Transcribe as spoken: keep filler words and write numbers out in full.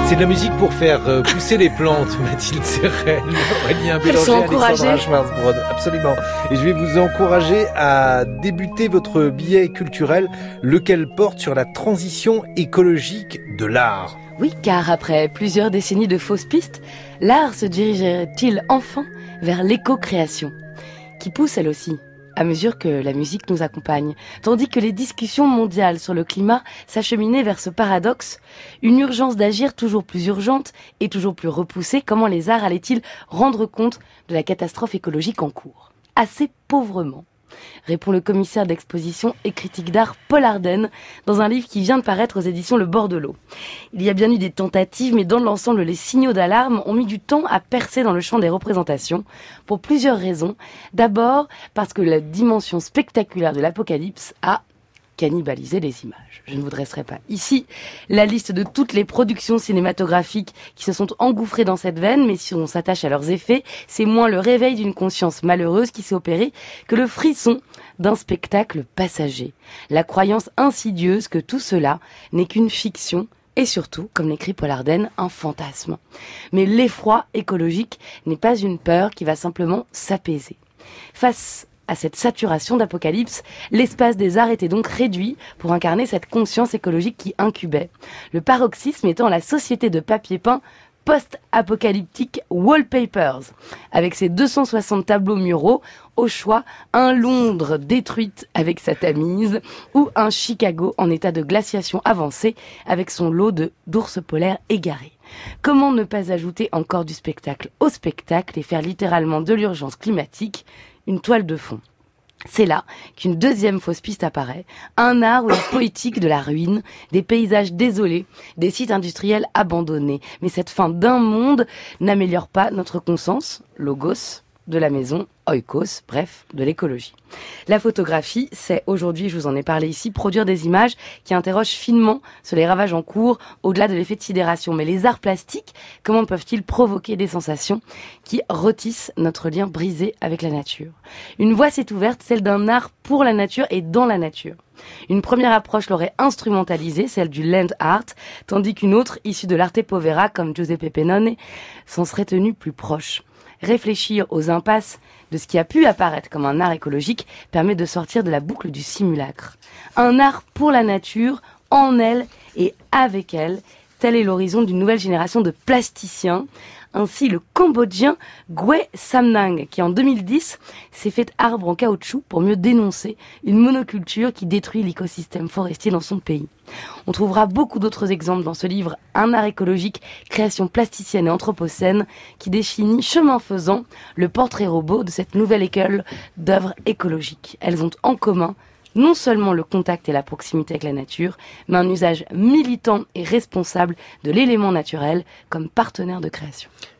C'est de la musique pour faire euh, pousser les plantes, Mathilde Serrel, Aurélien Bélanger, Elles sont encouragées. Alexandra Schwarzbrod. Absolument. Et je vais vous encourager à débuter votre billet culturel, lequel porte sur la transition écologique de l'art. Oui, car après plusieurs décennies de fausses pistes, l'art se dirigerait-il enfin vers l'éco-création, qui pousse elle aussi, à mesure que la musique nous accompagne, tandis que les discussions mondiales sur le climat s'acheminaient vers ce paradoxe, une urgence d'agir toujours plus urgente et toujours plus repoussée. Comment les arts allaient-ils rendre compte de la catastrophe écologique en cours ? Assez pauvrement, répond le commissaire d'exposition et critique d'art Paul Arden dans un livre qui vient de paraître aux éditions Le Bord de l'eau. Il y a bien eu des tentatives, mais dans l'ensemble, les signaux d'alarme ont mis du temps à percer dans le champ des représentations, pour plusieurs raisons. D'abord, parce que la dimension spectaculaire de l'apocalypse a cannibalisé les images. Je ne vous dresserai pas ici la liste de toutes les productions cinématographiques qui se sont engouffrées dans cette veine, mais si on s'attache à leurs effets, c'est moins le réveil d'une conscience malheureuse qui s'est opéré que le frisson d'un spectacle passager. La croyance insidieuse que tout cela n'est qu'une fiction et surtout, comme l'écrit Paul Arden, un fantasme. Mais l'effroi écologique n'est pas une peur qui va simplement s'apaiser. Face à cette saturation d'apocalypse, l'espace des arts était donc réduit pour incarner cette conscience écologique qui incubait. Le paroxysme étant la société de papier peint post-apocalyptique Wallpapers, avec ses deux cent soixante tableaux muraux, au choix, un Londres détruite avec sa Tamise, ou un Chicago en état de glaciation avancée avec son lot de d'ours polaires égarés. Comment ne pas ajouter encore du spectacle au spectacle et faire littéralement de l'urgence climatique une toile de fond ? C'est là qu'une deuxième fausse piste apparaît, un art ou une poétique de la ruine, des paysages désolés, des sites industriels abandonnés. Mais cette fin d'un monde n'améliore pas notre conscience, logos, de la maison, oikos, bref, de l'écologie. La photographie, c'est aujourd'hui, je vous en ai parlé ici, produire des images qui interrogent finement sur les ravages en cours, au-delà de l'effet de sidération. Mais les arts plastiques, comment peuvent-ils provoquer des sensations qui retissent notre lien brisé avec la nature ? Une voie s'est ouverte, celle d'un art pour la nature et dans la nature. Une première approche l'aurait instrumentalisée, celle du land art, tandis qu'une autre, issue de l'arte povera, comme Giuseppe Pennone, s'en serait tenue plus proche. Réfléchir aux impasses de ce qui a pu apparaître comme un art écologique permet de sortir de la boucle du simulacre. Un art pour la nature, en elle et avec elle, tel est l'horizon d'une nouvelle génération de plasticiens. Ainsi, le Cambodgien Gwe Samnang, qui en deux mille dix s'est fait arbre en caoutchouc pour mieux dénoncer une monoculture qui détruit l'écosystème forestier dans son pays. On trouvera beaucoup d'autres exemples dans ce livre, Un art écologique, création plasticienne et anthropocène, qui définit, chemin faisant, le portrait robot de cette nouvelle école d'œuvres écologiques. Elles ont en commun non seulement le contact et la proximité avec la nature, mais un usage militant et responsable de l'élément naturel comme partenaire de création.